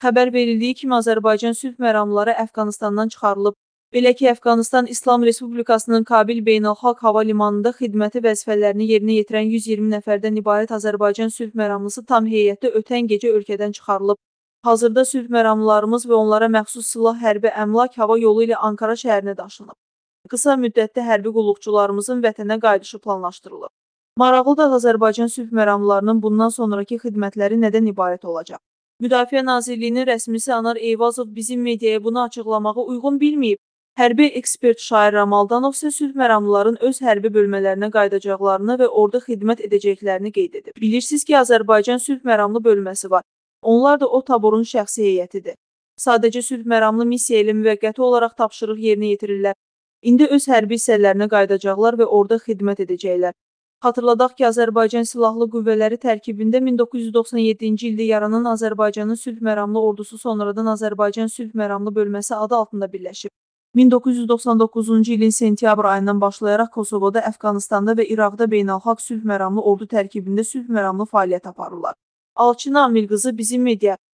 Xəbər verildiyi kimi Azərbaycan sülh məramlıları Əfqanistandan çıxarılıb. Belə ki, Əfqanistan İslam Respublikasının Kabil Beynəlxalq Hava Limanında xidməti vəzifələrini yerinə yetirən 120 nəfərdən ibarət Azərbaycan sülh məramlısı tam heyətdə ötən gecə ölkədən çıxarılıb. Hazırda sülh məramlılarımız və onlara məxsus silah, hərbi əmlak hava yolu ilə Ankara şəhərinə daşınıb. Qısa müddətdə hərbi qulluqçularımızın vətənə qayıdışı planlaşdırılıb. Maraqlıdır, Azərbaycan sülh məramlılarının bundan sonraki xidmətləri nədən ibarət olacaq? Müdafiə Nazirliyinin rəsmisi Anar Eyvazov bizim mediaya bunu açıqlamağı uyğun bilməyib. Hərbi ekspert Şair Ramaldanov isə sülh məramlıların öz hərbi bölmələrinə qayıdacaqlarını və orada xidmət edəcəklərini qeyd edib. Bilirsiniz ki, Azərbaycan sülh məramlı bölməsi var. Onlar da o taborun şəxsi heyətidir. Sadəcə sülh məramlı missiya ilə müvəqqəti olaraq tapşırıq yerinə yetirirlər. İndi öz hərbi hissələrinə qayıdacaqlar və orada xidmət edəcəklər. Xatırladaq ki, Azərbaycan Silahlı Qüvvələri tərkibində 1997-ci ildə yaranan Azərbaycanın sülh məramlı ordusu sonradan Azərbaycan sülh məramlı bölməsi adı altında birləşib. 1999-cu ilin sentyabr ayından başlayaraq Kosovoda, Əfqanistanda və İraqda beynəlxalq sülh məramlı ordu tərkibində sülh məramlı fəaliyyət aparırlar. Alçın Amil qızı bizim media.